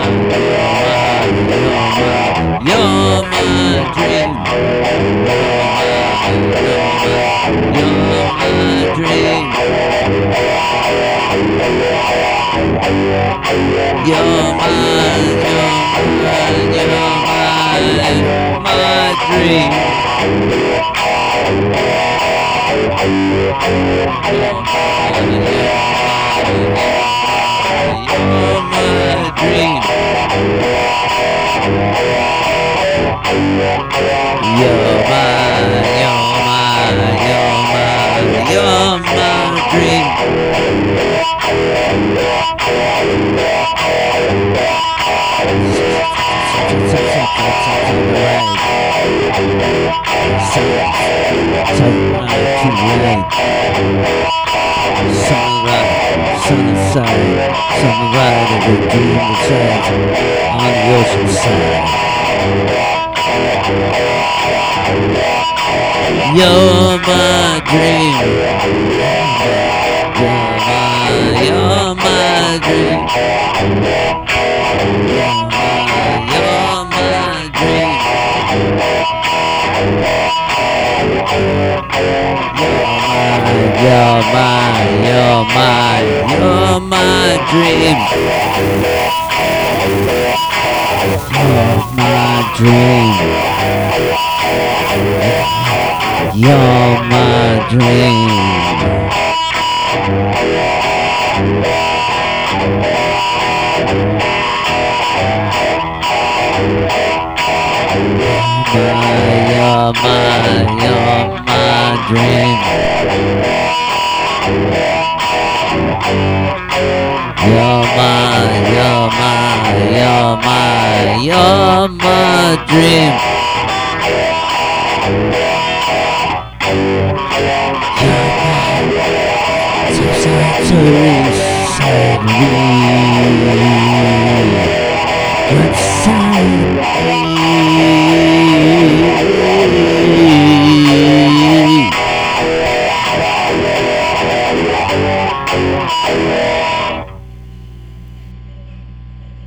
you're my dream. You're my dream. You're my dream. You're my dream. You're my dream. Something right of the dream that says on the ocean side. You're my dream. You're my dream. You're my dream. You're my dream. You're my dream. You're my dream. You're my dream. You're my dream. Inside me.